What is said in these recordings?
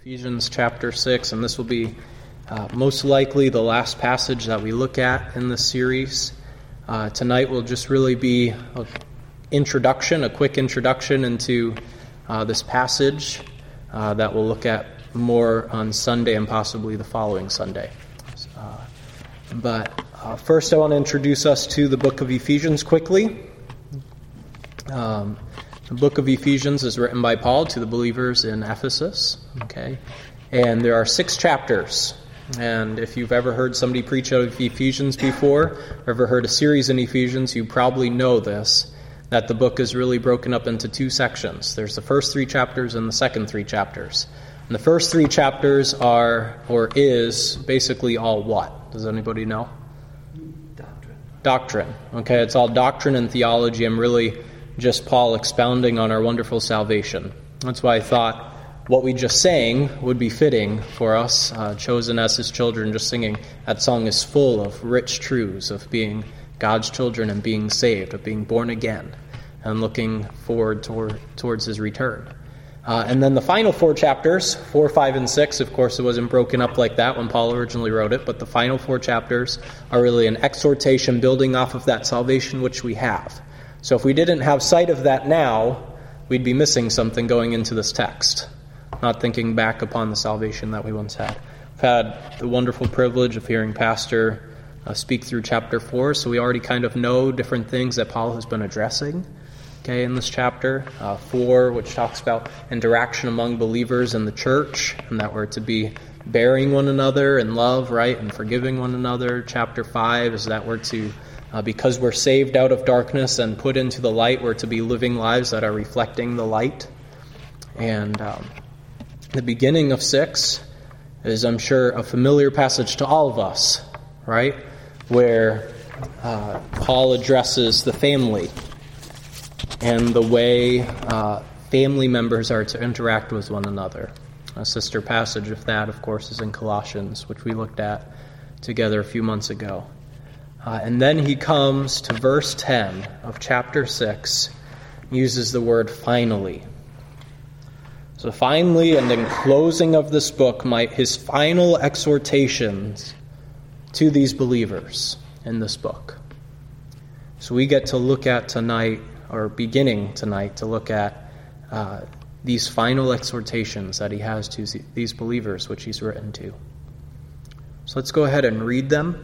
Ephesians chapter 6, and this will be most likely the last passage that we look at in this series. Tonight will just really be a quick introduction into this passage that we'll look at more on Sunday and possibly the following Sunday. But first I want to introduce us to the book of Ephesians quickly. The book of Ephesians is written by Paul to the believers in Ephesus, okay? And there are 6 chapters. And if you've ever heard somebody preach out of Ephesians before, or ever heard a series in Ephesians, you probably know this, that the book is really broken up into 2 sections. There's the first 3 chapters and the second 3 chapters. And the first 3 chapters is basically all what? Does anybody know? Doctrine. Okay, it's all doctrine and theology, and really just Paul expounding on our wonderful salvation. That's why I thought what we just sang would be fitting for us, chosen as his children, just singing. That song is full of rich truths of being God's children and being saved, of being born again, and looking forward towards his return. And then the final 4 chapters, 4, 5, and 6, of course it wasn't broken up like that when Paul originally wrote it, but the final 4 chapters are really an exhortation building off of that salvation which we have. So if we didn't have sight of that now, we'd be missing something going into this text, not thinking back upon the salvation that we once had. I've had the wonderful privilege of hearing Pastor speak through chapter 4, so we already kind of know different things that Paul has been addressing, okay, in this chapter. 4, which talks about interaction among believers in the church, and that we're to be bearing one another in love, right, and forgiving one another. Chapter 5 is that we're to because we're saved out of darkness and put into the light, we're to be living lives that are reflecting the light. And the beginning of 6 is, I'm sure, a familiar passage to all of us, right? Where Paul addresses the family and the way family members are to interact with one another. A sister passage of that, of course, is in Colossians, which we looked at together a few months ago. And then he comes to verse 10 of chapter 6, uses the word finally. So finally, and in closing of this book, his final exhortations to these believers in this book. So we get to look at tonight, or beginning tonight, to look at these final exhortations that he has to these believers, which he's written to. So let's go ahead and read them.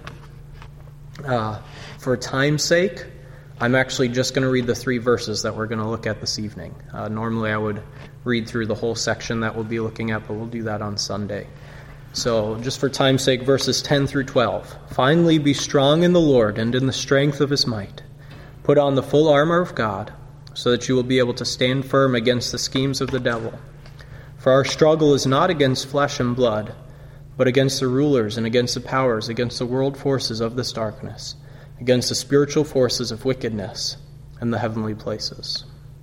For time's sake, I'm actually just going to read the 3 verses that we're going to look at this evening. Normally I would read through the whole section that we'll be looking at, but we'll do that on Sunday. So just for time's sake, verses 10 through 12. Finally, be strong in the Lord and in the strength of his might. Put on the full armor of God, so that you will be able to stand firm against the schemes of the devil. For our struggle is not against flesh and blood, but against the rulers and against the powers, against the world forces of this darkness, against the spiritual forces of wickedness in the heavenly places.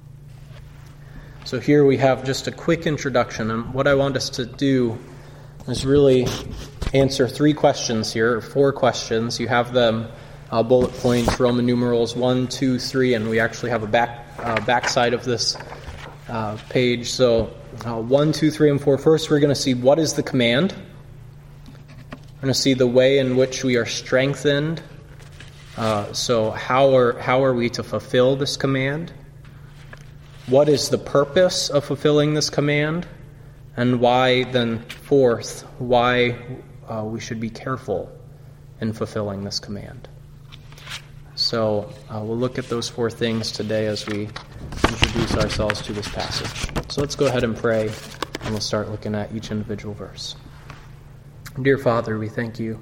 So here we have just a quick introduction, and what I want us to do is really answer 3 questions here, or 4 questions. You have them bullet points, Roman numerals 1, 2, 3, and we actually have a backside of this page. So 1, 2, 3, and 4. First, we're going to see what is the command. We're going to see the way in which we are strengthened. So how are we to fulfill this command? What is the purpose of fulfilling this command? And why, then, fourth, why we should be careful in fulfilling this command. So we'll look at those 4 things today as we introduce ourselves to this passage. So let's go ahead and pray, and we'll start looking at each individual verse. Dear Father, we thank you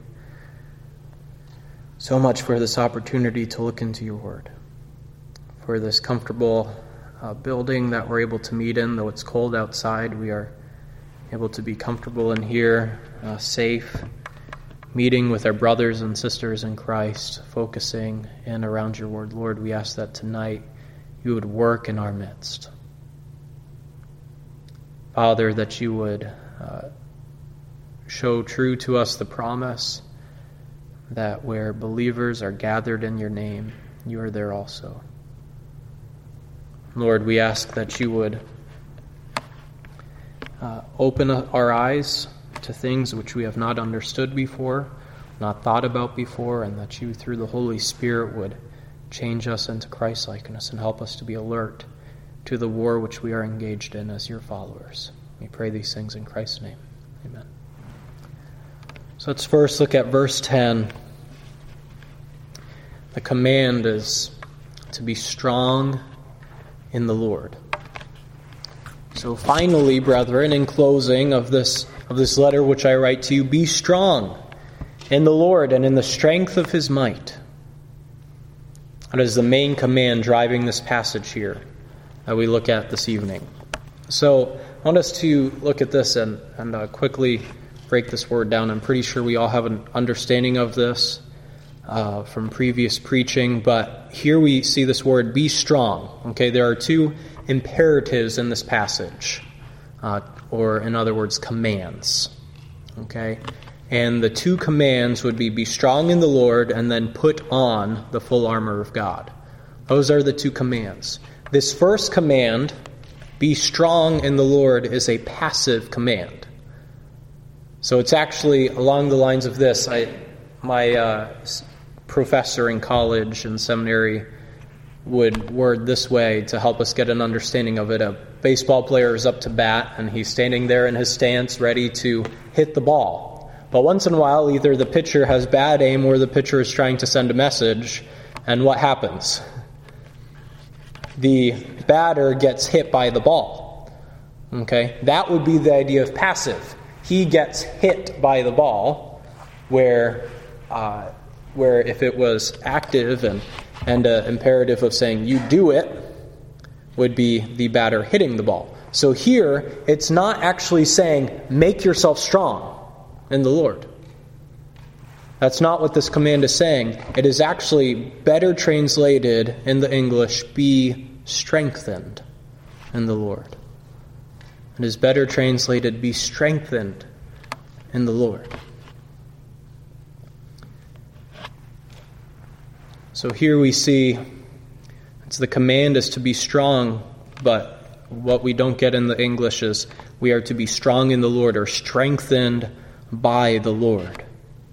so much for this opportunity to look into your word, for this comfortable building that we're able to meet in. Though it's cold outside, we are able to be comfortable in here, safe, meeting with our brothers and sisters in Christ, focusing in around your word. Lord, we ask that tonight you would work in our midst. Father, that you would show true to us the promise that where believers are gathered in your name, you are there also. Lord, we ask that you would open our eyes to things which we have not understood before, not thought about before, and that you, through the Holy Spirit, would change us into Christ-likeness and help us to be alert to the war which we are engaged in as your followers. We pray these things in Christ's name. Amen. So let's first look at verse 10. The command is to be strong in the Lord. So finally, brethren, in closing of this letter which I write to you, be strong in the Lord and in the strength of his might. That is the main command driving this passage here that we look at this evening. So I want us to look at this and quickly break this word down. I'm pretty sure we all have an understanding of this from previous preaching, but here we see this word, be strong. Okay, there are two imperatives in this passage, or in other words, commands. Okay, and the two commands would be strong in the Lord and then put on the full armor of God. Those are the two commands. This first command, be strong in the Lord, is a passive command. So it's actually along the lines of this. My professor in college and seminary would word this way to help us get an understanding of it. A baseball player is up to bat, and he's standing there in his stance ready to hit the ball. But once in a while, either the pitcher has bad aim or the pitcher is trying to send a message, and what happens? The batter gets hit by the ball. Okay, that would be the idea of passive. He gets hit by the ball, where if it was active and an imperative of saying, you do it, would be the batter hitting the ball. So here, it's not actually saying, make yourself strong in the Lord. That's not what this command is saying. It is actually better translated in the English, be strengthened in the Lord. It is better translated, be strengthened in the Lord. So here we see the command is to be strong, but what we don't get in the English is we are to be strong in the Lord or strengthened by the Lord.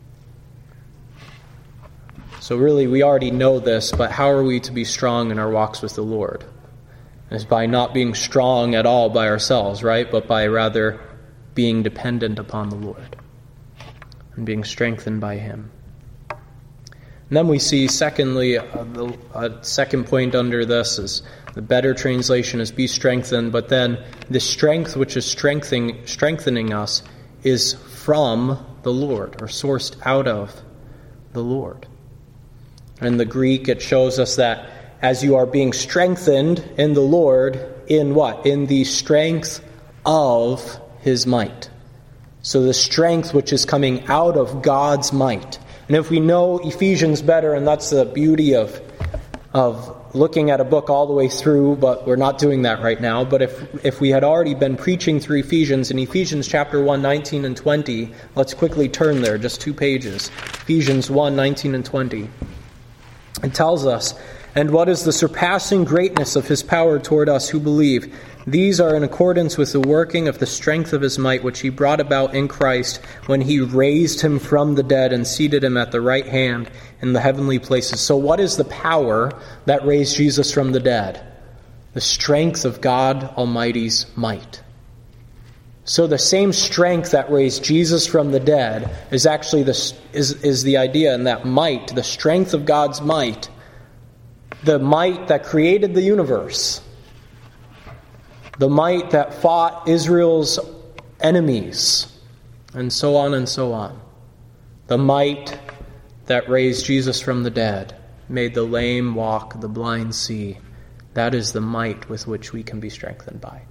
So really we already know this, but how are we to be strong in our walks with the Lord? It's by not being strong at all by ourselves, right? But by rather being dependent upon the Lord and being strengthened by him. And then we see, secondly, a second point under this is the better translation is be strengthened, but then the strength which is strengthening us is from the Lord, or sourced out of the Lord. In the Greek, it shows us that as you are being strengthened in the Lord, in what? In the strength of his might. So the strength which is coming out of God's might. And if we know Ephesians better, and that's the beauty of looking at a book all the way through, but we're not doing that right now. But if we had already been preaching through Ephesians, in Ephesians chapter 1, 19 and 20, let's quickly turn there, just 2 pages. Ephesians 1, 19 and 20. It tells us, and what is the surpassing greatness of his power toward us who believe? These are in accordance with the working of the strength of his might, which he brought about in Christ when he raised him from the dead and seated him at the right hand in the heavenly places. So what is the power that raised Jesus from the dead? The strength of God Almighty's might. So the same strength that raised Jesus from the dead is actually is the idea in that might, the strength of God's might, the might that created the universe, the might that fought Israel's enemies, and so on and so on. The might that raised Jesus from the dead, made the lame walk, the blind see. That is the might with which we can be strengthened by.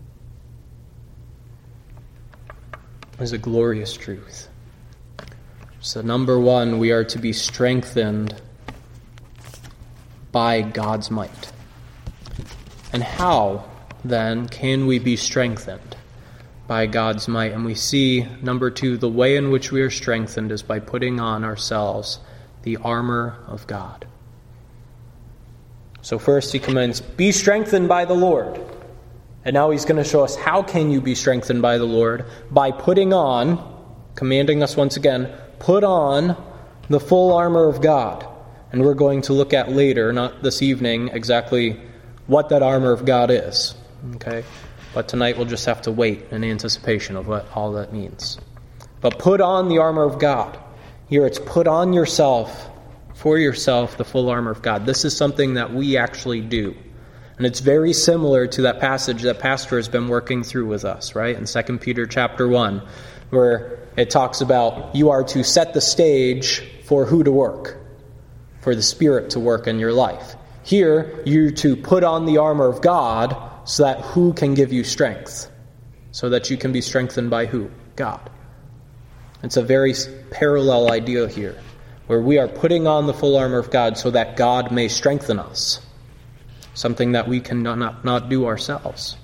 It is a glorious truth. So number one, we are to be strengthened by God's might. And how, then, can we be strengthened by God's might? And we see, number two, the way in which we are strengthened is by putting on ourselves the armor of God. So first he commands, be strengthened by the Lord. And now he's going to show us how can you be strengthened by the Lord? By putting on, commanding us once again, put on the full armor of God. And we're going to look at later, not this evening, exactly what that armor of God is. Okay? But tonight we'll just have to wait in anticipation of what all that means. But put on the armor of God. Here it's put on yourself, for yourself, the full armor of God. This is something that we actually do. And it's very similar to that passage that Pastor has been working through with us, right? In 2 Peter chapter 1, where it talks about you are to set the stage for who to work, for the Spirit to work in your life. Here, you're to put on the armor of God so that who can give you strength? So that you can be strengthened by who? God. It's a very parallel idea here, where we are putting on the full armor of God so that God may strengthen us. Something that we can not do ourselves.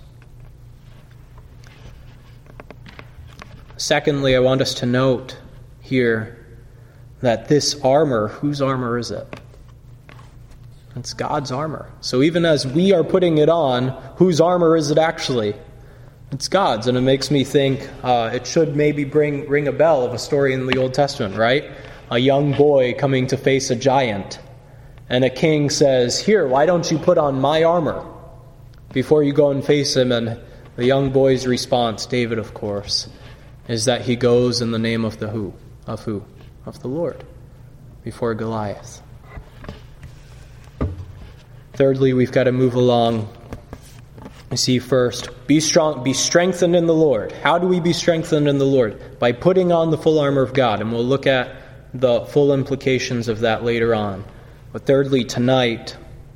Secondly, I want us to note here that this armor, whose armor is it? It's God's armor. So even as we are putting it on, whose armor is it actually? It's God's. And it makes me think it should maybe ring a bell of a story in the Old Testament, right? A young boy coming to face a giant. And a king says, "Here, why don't you put on my armor before you go and face him?" And the young boy's response, David of course, is that he goes in the name of the who? Of who? Of the Lord, before Goliath. Thirdly, we've got to move along. We see first, be strong, be strengthened in the Lord. How do we be strengthened in the Lord? By putting on the full armor of God. And we'll look at the full implications of that later on. But thirdly, tonight,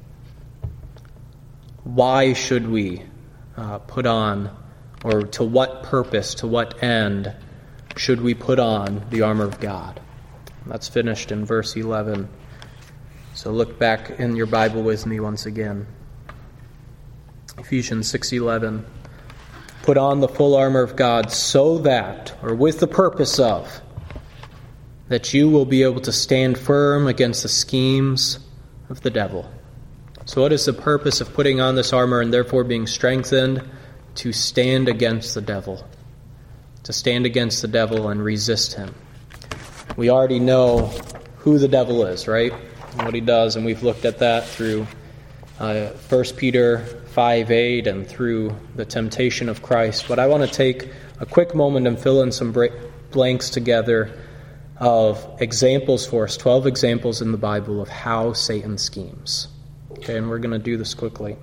why should we put on, or to what purpose, to what end, should we put on the armor of God? That's finished in verse 11. So look back in your Bible with me once again. Ephesians 6:11. Put on the full armor of God so that, or with the purpose of, that you will be able to stand firm against the schemes of the devil. So what is the purpose of putting on this armor and therefore being strengthened? To stand against the devil. To stand against the devil and resist him. We already know who the devil is, right? And what he does, and we've looked at that through 1 Peter 5:8 and through the temptation of Christ. But I want to take a quick moment and fill in some blanks together of examples for us, 12 examples in the Bible of how Satan schemes. Okay, and we're going to do this quickly.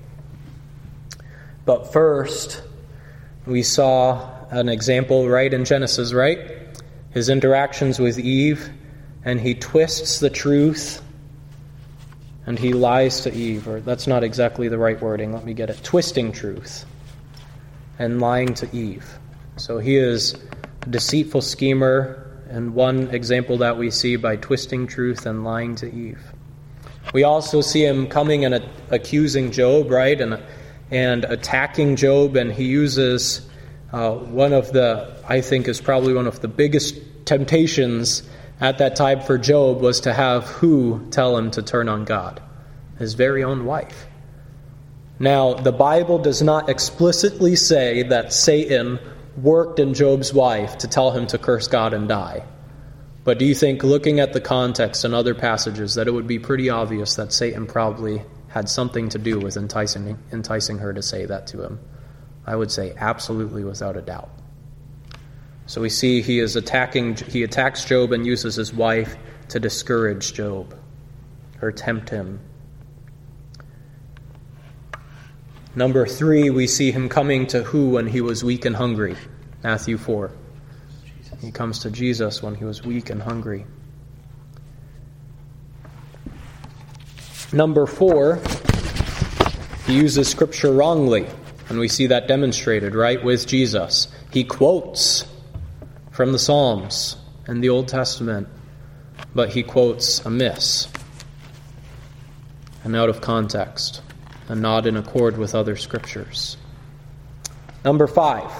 But first, we saw an example right in Genesis, right? His interactions with Eve, and he twists the truth, and he lies to Eve. Or that's not exactly the right wording, let me get it. Twisting truth and lying to Eve. So he is a deceitful schemer, and one example that we see by twisting truth and lying to Eve. We also see him coming and accusing Job, right, and attacking Job, and he uses one of the, I think is probably one of the biggest temptations at that time for Job was to have who tell him to turn on God? His very own wife. Now, the Bible does not explicitly say that Satan worked in Job's wife to tell him to curse God and die. But do you think, looking at the context and other passages, that it would be pretty obvious that Satan probably had something to do with enticing her to say that to him? I would say absolutely, without a doubt. So we see he attacks Job and uses his wife to discourage Job or tempt him. Number 3, we see him coming to who when he was weak and hungry? Matthew 4. He comes to Jesus when he was weak and hungry. Number 4, he uses Scripture wrongly. And we see that demonstrated, right, with Jesus. He quotes from the Psalms and the Old Testament, but he quotes amiss and out of context and not in accord with other Scriptures. Number 5,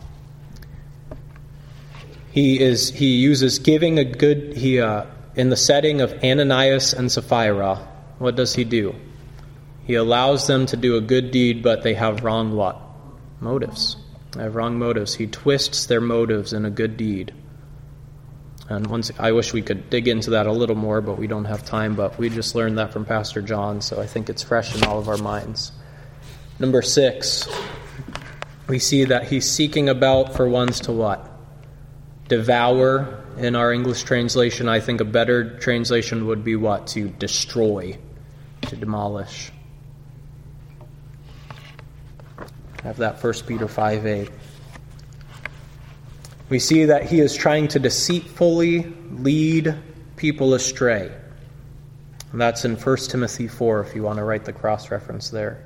he uses giving a good, in the setting of Ananias and Sapphira, what does he do? He allows them to do a good deed, but they have wrong what? motives. They have wrong motives. He twists their motives in a good deed. And I wish we could dig into that a little more, but we don't have time. But we just learned that from Pastor John, so I think it's fresh in all of our minds. Number 6, we see that he's seeking about for ones to what? Devour. In our English translation, I think a better translation would be what? To destroy, to demolish. I have that 1 Peter 5:8. We see that he is trying to deceitfully lead people astray. And that's in 1 Timothy 4, if you want to write the cross-reference there.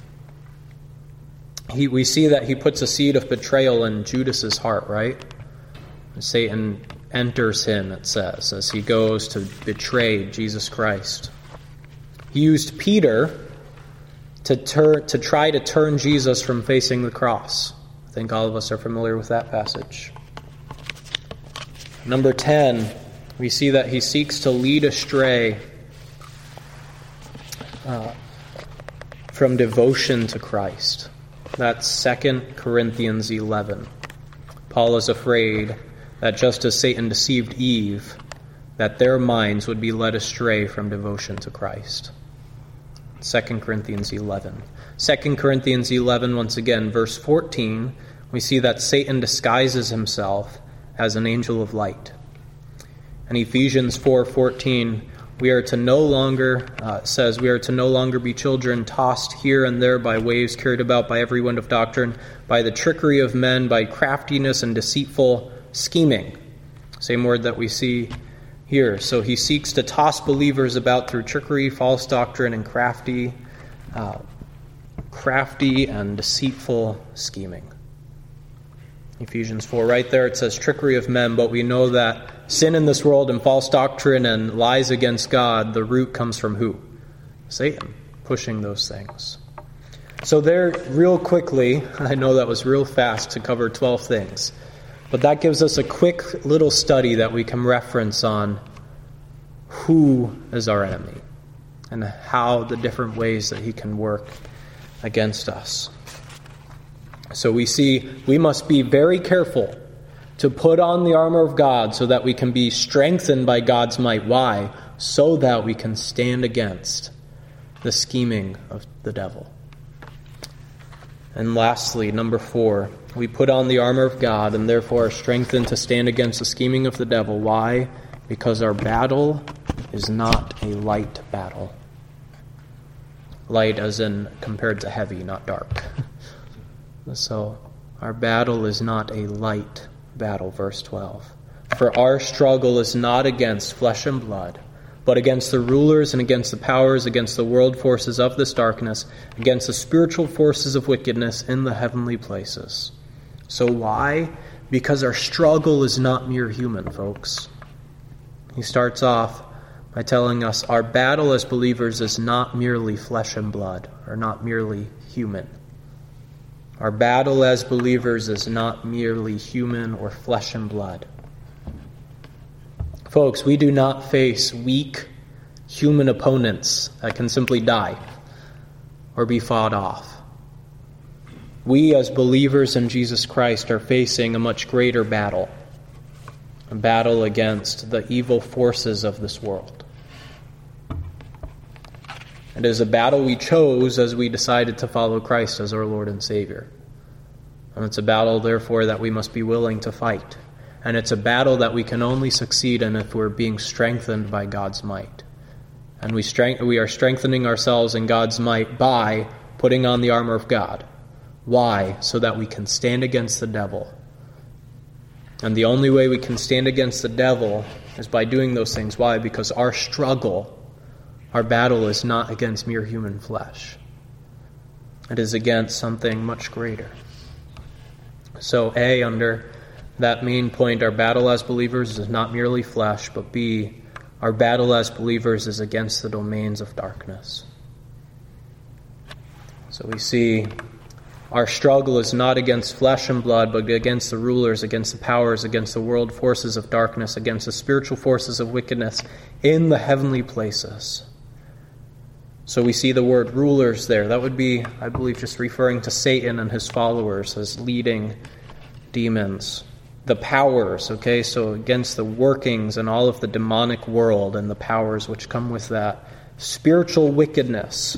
We see that he puts a seed of betrayal in Judas's heart, right? Satan enters him, it says, as he goes to betray Jesus Christ. He used Peter to try to turn Jesus from facing the cross. I think all of us are familiar with that passage. Number 10, we see that he seeks to lead astray from devotion to Christ. That's 2 Corinthians 11. Paul is afraid that just as Satan deceived Eve, that their minds would be led astray from devotion to Christ. 2 Corinthians 11. 2 Corinthians 11, once again, verse 14, we see that Satan disguises himself as an angel of light. And Ephesians 4:14, we are to no longer, says, we are to no longer be children tossed here and there by waves, carried about by every wind of doctrine, by the trickery of men, by craftiness and deceitful scheming. Same word that we see here. So he seeks to toss believers about through trickery, false doctrine, and crafty and deceitful scheming. Ephesians 4, right there it says trickery of men, but we know that sin in this world and false doctrine and lies against God, the root comes from who? Satan, pushing those things. So there, real quickly, I know that was real fast to cover 12 things, but that gives us a quick little study that we can reference on who is our enemy and how the different ways that he can work against us. So we see we must be very careful to put on the armor of God so that we can be strengthened by God's might. Why? So that we can stand against the scheming of the devil. And lastly, number 4, we put on the armor of God and therefore are strengthened to stand against the scheming of the devil. Why? Because our battle is not a light battle. Light as in compared to heavy, not dark. So our battle is not a light battle, verse 12. For our struggle is not against flesh and blood, but against the rulers and against the powers, against the world forces of this darkness, against the spiritual forces of wickedness in the heavenly places. So why? Because our struggle is not mere human, folks. He starts off by telling us our battle as believers is not merely flesh and blood, or not merely human. Our battle as believers is not merely human or flesh and blood. Folks, we do not face weak human opponents that can simply die or be fought off. We as believers in Jesus Christ are facing a much greater battle, a battle against the evil forces of this world. It is a battle we chose as we decided to follow Christ as our Lord and Savior. And it's a battle, therefore, that we must be willing to fight. And it's a battle that we can only succeed in if we're being strengthened by God's might. And we are strengthening ourselves in God's might by putting on the armor of God. Why? So that we can stand against the devil. And the only way we can stand against the devil is by doing those things. Why? Because our struggle, our battle is not against mere human flesh. It is against something much greater. So A, under that main point, our battle as believers is not merely flesh, but B, our battle as believers is against the domains of darkness. So we see our struggle is not against flesh and blood, but against the rulers, against the powers, against the world forces of darkness, against the spiritual forces of wickedness in the heavenly places. So we see the word rulers there. That would be, I believe, just referring to Satan and his followers as leading demons. The powers, okay, so against the workings and all of the demonic world and the powers which come with that. Spiritual wickedness.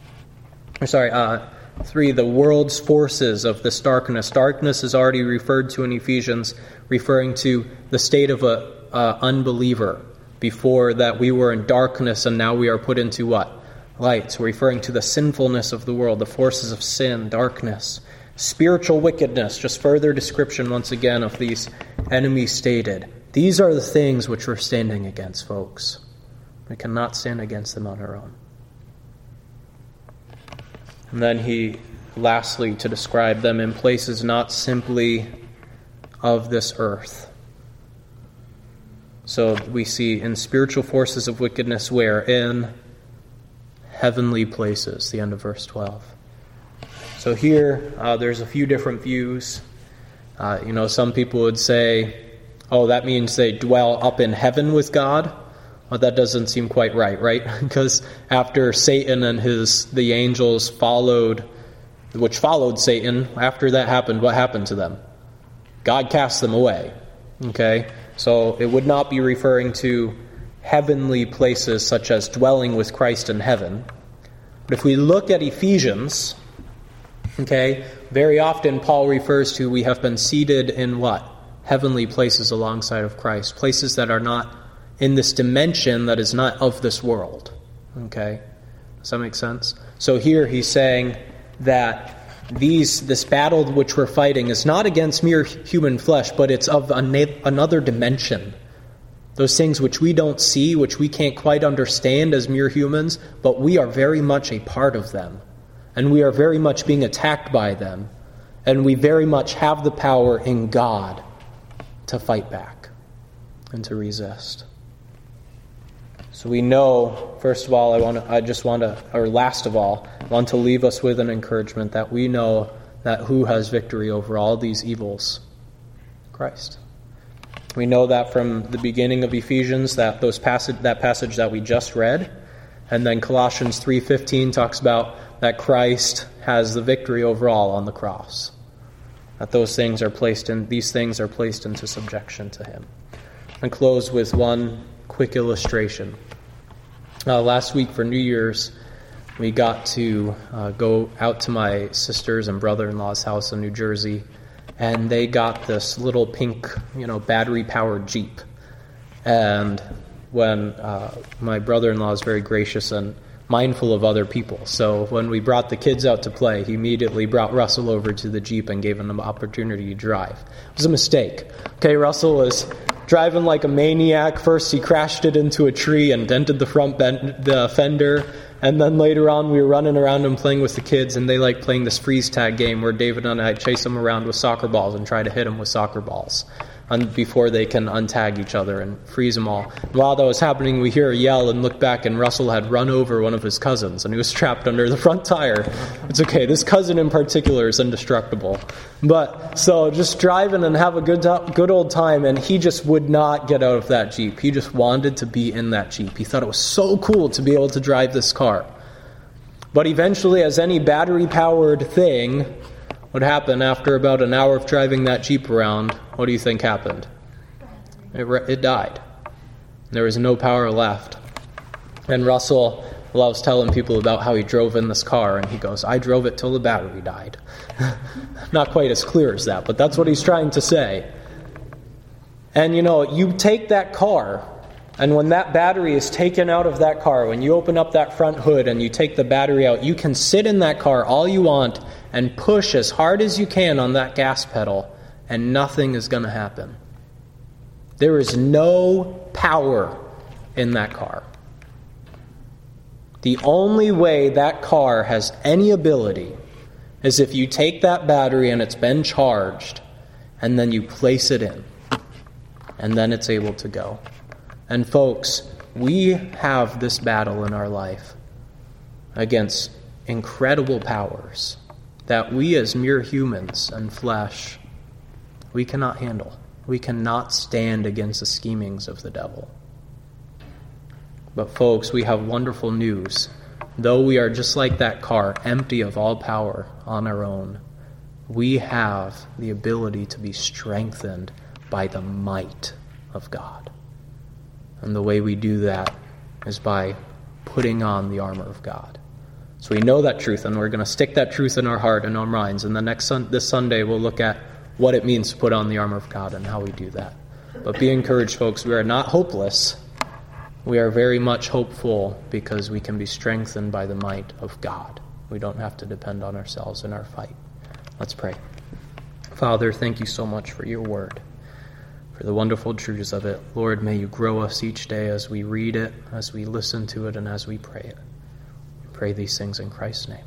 3, the world's forces of this darkness. Darkness is already referred to in Ephesians, referring to the state of an unbeliever. Before that we were in darkness and now we are put into what? Light. So referring to the sinfulness of the world, the forces of sin, darkness. Spiritual wickedness, just further description once again of these enemies stated. These are the things which we're standing against, folks. We cannot stand against them on our own. And then he, lastly, to describe them in places not simply of this earth. So we see in spiritual forces of wickedness where? In heavenly places, the end of verse 12. So here, there's a few different views. Some people would say, oh, that means they dwell up in heaven with God. Well, that doesn't seem quite right? Because after Satan and the angels followed Satan, after that happened, what happened to them? God cast them away. Okay? So it would not be referring to heavenly places such as dwelling with Christ in heaven. But if we look at Ephesians, okay, very often Paul refers to we have been seated in what? Heavenly places alongside of Christ. Places that are not in this dimension that is not of this world. Okay? Does that make sense? So here he's saying that this battle which we're fighting is not against mere human flesh, but it's of another dimension. Those things which we don't see, which we can't quite understand as mere humans, but we are very much a part of them. And we are very much being attacked by them. And we very much have the power in God to fight back and to resist. So we know, first of all, last of all, I want to leave us with an encouragement that we know that who has victory over all these evils? Christ. We know that from the beginning of Ephesians, that passage that we just read, and then Colossians 3:15 talks about that Christ has the victory over all on the cross. That these things are placed into subjection to him. And close with one quick illustration. Last week for New Year's, we got to go out to my sister's and brother-in-law's house in New Jersey, and they got this little pink, battery-powered Jeep. And when my brother-in-law is very gracious and mindful of other people, so when we brought the kids out to play, he immediately brought Russell over to the Jeep and gave him the opportunity to drive. It was a mistake. Okay, Russell was driving like a maniac. First, he crashed it into a tree and dented the fender. And then later on, we were running around and playing with the kids, and they like playing this freeze tag game where David and I chase them around with soccer balls and try to hit them with soccer balls before they can untag each other and freeze them all. While that was happening, we hear a yell and look back, and Russell had run over one of his cousins, and he was trapped under the front tire. It's okay. This cousin in particular is indestructible. But so just driving and have a good old time, and he just would not get out of that Jeep. He just wanted to be in that Jeep. He thought it was so cool to be able to drive this car. But eventually, as any battery-powered thing would happen after about an hour of driving that Jeep around, what do you think happened? It died. There was no power left. And Russell loves telling people about how he drove in this car, and he goes, I drove it till the battery died. Not quite as clear as that, but that's what he's trying to say. And you take that car, and when that battery is taken out of that car, when you open up that front hood and you take the battery out, you can sit in that car all you want and push as hard as you can on that gas pedal, and nothing is going to happen. There is no power in that car. The only way that car has any ability is if you take that battery and it's been charged, and then you place it in, and then it's able to go. And folks, we have this battle in our life against incredible powers that we as mere humans and flesh, we cannot handle. We cannot stand against the schemings of the devil. But folks, we have wonderful news. though we are just like that car, empty of all power on our own, we have the ability to be strengthened by the might of God. And the way we do that is by putting on the armor of God. So we know that truth, and we're going to stick that truth in our heart and our minds. And this Sunday, we'll look at what it means to put on the armor of God and how we do that. But be encouraged, folks. We are not hopeless. We are very much hopeful because we can be strengthened by the might of God. We don't have to depend on ourselves in our fight. Let's pray. Father, thank you so much for your word, for the wonderful truths of it. Lord, may you grow us each day as we read it, as we listen to it, and as we pray it. We pray these things in Christ's name.